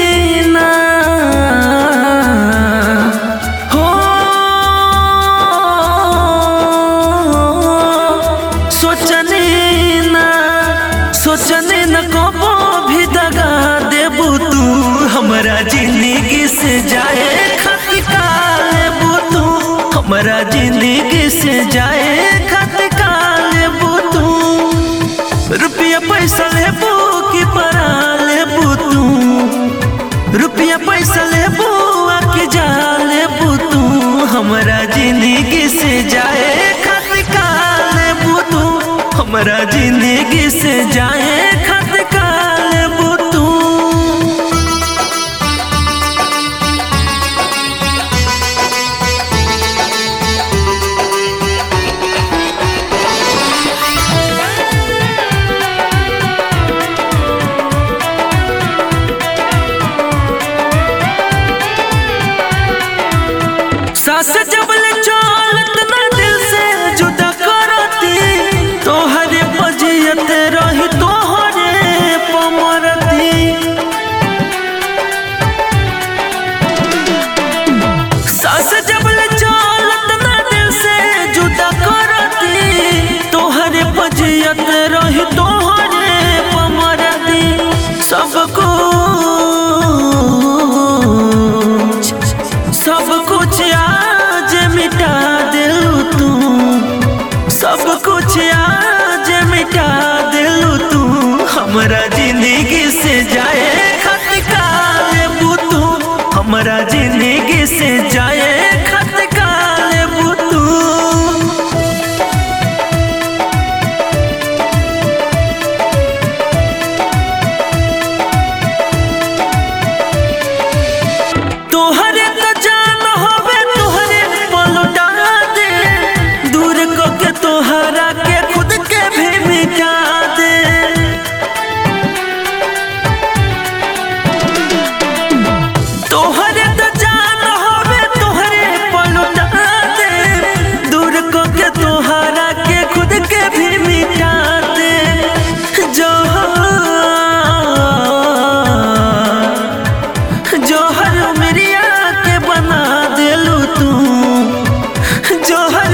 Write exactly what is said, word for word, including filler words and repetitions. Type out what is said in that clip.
ना हो सोचनी ना सोचनी न कबो भी दगा देबू तू हमरा जिंदगी से जाए खातिर का लेबू तू हमरा जिंदगी से जाए खातिर का लेबू तू रुपया पैसा लेबू की परा लेबू तू रुपया पैसा लेबू आके जा लेबू तू हमरा जिंदगी से जाए खातिर का लेबू तू हमरा जिंदगी से जाए खातिर का लेबू तू। सास जबल चलत ना दिल से जुदा करती तोहरे बजियत रही तोहरे पमरती सास जबल चलत ना दिल से जुदा करती तोहरे बजियत रही तोहरे पमरती सब कुछ सब कुछ आज मिटा दिलू तू सब कुछ आज मिटा दिलू तू हमरा जिंदगी से जाए खातिर का लेबू तू हमरा जिंदगी से जाए खातिर का लेबू तू। तोहरे तो जान होवे तोहरे पलटा दे दूर को के तोहरा के खुद के भी मिटा दे तोहरे तो जान होवे तोहरे पलटा दे दूर को के तोहरा के खुद के भी मिटा दे जोहर जोहर उमरिया के बना दिलू तू जोहर